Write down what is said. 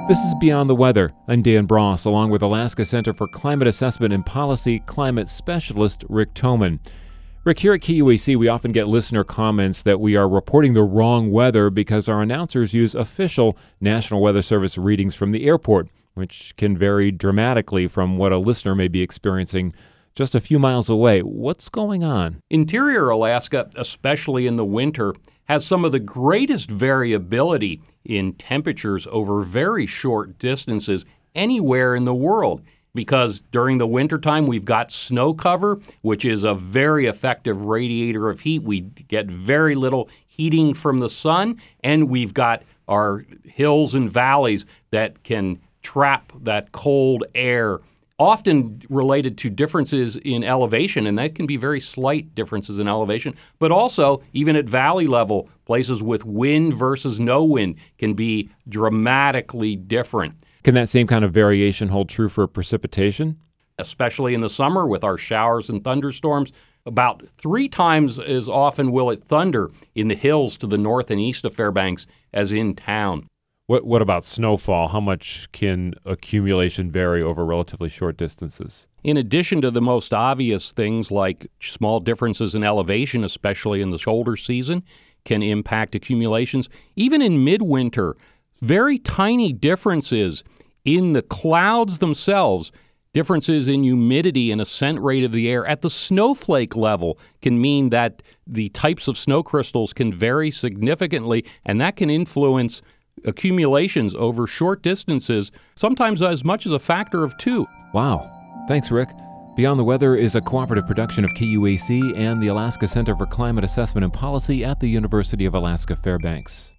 This is Beyond the Weather. I'm Dan Bross, along with Alaska Center for Climate Assessment and Policy climate specialist Rick Thoman. Rick, here at KUAC, we often get listener comments that we are reporting the wrong weather because our announcers use official National Weather Service readings from the airport, which can vary dramatically from what a listener may be experiencing just a few miles away. What's going on? Interior Alaska, especially in the winter, has some of the greatest variability in temperatures over very short distances anywhere in the world. Because during the wintertime, we've got snow cover, which is a very effective radiator of heat. We get very little heating from the sun, and we've got our hills and valleys that can trap that cold air, often related to differences in elevation, and that can be very slight differences in elevation, but also even at valley level, places with wind versus no wind can be dramatically different. Can that same kind of variation hold true for precipitation? Especially in the summer with our showers and thunderstorms, about 3 times as often will it thunder in the hills to the north and east of Fairbanks as in town. What about snowfall? How much can accumulation vary over relatively short distances? In addition to the most obvious things like small differences in elevation, especially in the shoulder season, can impact accumulations. Even in midwinter, very tiny differences in the clouds themselves, differences in humidity and ascent rate of the air at the snowflake level can mean that the types of snow crystals can vary significantly, and that can influence accumulations over short distances, sometimes as much as a factor of 2. Wow. Thanks, Rick. Beyond the Weather is a cooperative production of KUAC and the Alaska Center for Climate Assessment and Policy at the University of Alaska Fairbanks.